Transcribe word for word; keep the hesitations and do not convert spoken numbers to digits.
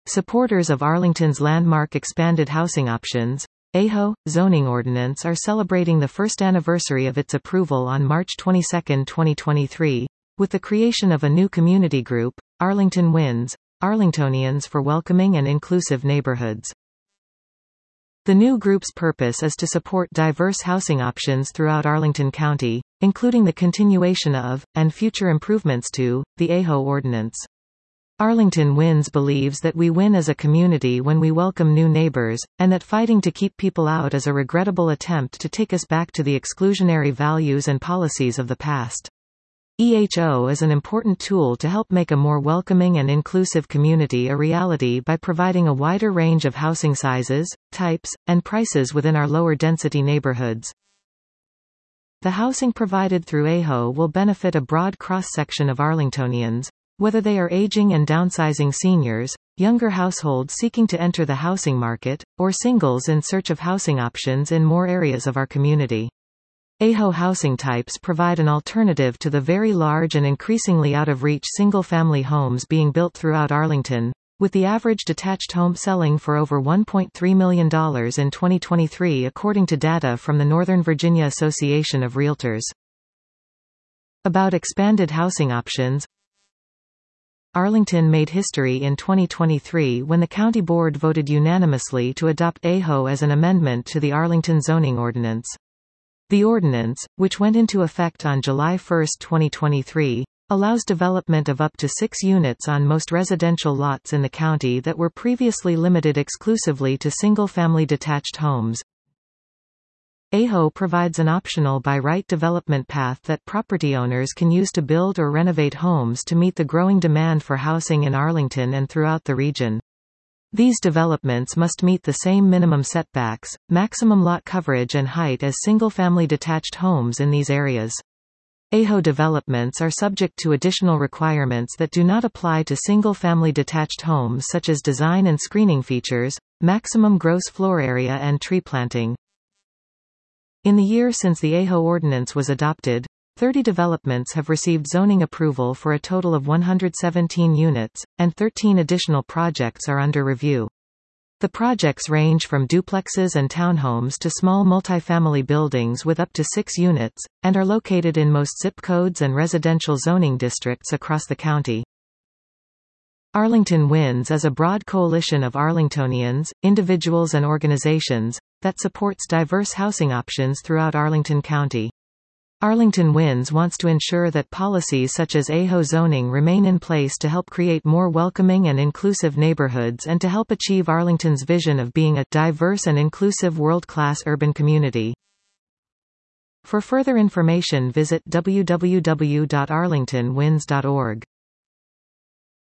Supporters of Arlington's landmark expanded housing options, AHO, zoning ordinance are celebrating the first anniversary of its approval on March twenty-second, twenty twenty-three, with the creation of a new community group, Arlington Wins, Arlingtonians for Welcoming and Inclusive Neighborhoods. The new group's purpose is to support diverse housing options throughout Arlington County, including the continuation of, and future improvements to, the AHO ordinance. Arlington Wins believes that we win as a community when we welcome new neighbors, and that fighting to keep people out is a regrettable attempt to take us back to the exclusionary values and policies of the past. E H O is an important tool to help make a more welcoming and inclusive community a reality by providing a wider range of housing sizes, types, and prices within our lower-density neighborhoods. The housing provided through AHO will benefit a broad cross-section of Arlingtonians, whether they are aging and downsizing seniors, younger households seeking to enter the housing market, or singles in search of housing options in more areas of our community. AHO housing types provide an alternative to the very large and increasingly out-of-reach single-family homes being built throughout Arlington, with the average detached home selling for over one point three million dollars in twenty twenty-three according to data from the Northern Virginia Association of Realtors. About expanded housing options. Arlington made history in twenty twenty-three when the County Board voted unanimously to adopt AHO as an amendment to the Arlington zoning ordinance. The ordinance, which went into effect on July first, twenty twenty-three, allows development of up to six units on most residential lots in the county that were previously limited exclusively to single-family detached homes. AHO provides an optional by right development path that property owners can use to build or renovate homes to meet the growing demand for housing in Arlington and throughout the region. These developments must meet the same minimum setbacks, maximum lot coverage and height as single-family detached homes in these areas. AHO developments are subject to additional requirements that do not apply to single-family detached homes such as design and screening features, maximum gross floor area and tree planting. In the year since the AHO ordinance was adopted, thirty developments have received zoning approval for a total of one hundred seventeen units, and thirteen additional projects are under review. The projects range from duplexes and townhomes to small multifamily buildings with up to six units, and are located in most zip codes and residential zoning districts across the county. Arlington Wins is a broad coalition of Arlingtonians, individuals and organizations, that supports diverse housing options throughout Arlington County. Arlington Wins wants to ensure that policies such as AHO zoning remain in place to help create more welcoming and inclusive neighborhoods and to help achieve Arlington's vision of being a diverse and inclusive world-class urban community. For further information, visit w w w dot arlington wins dot org.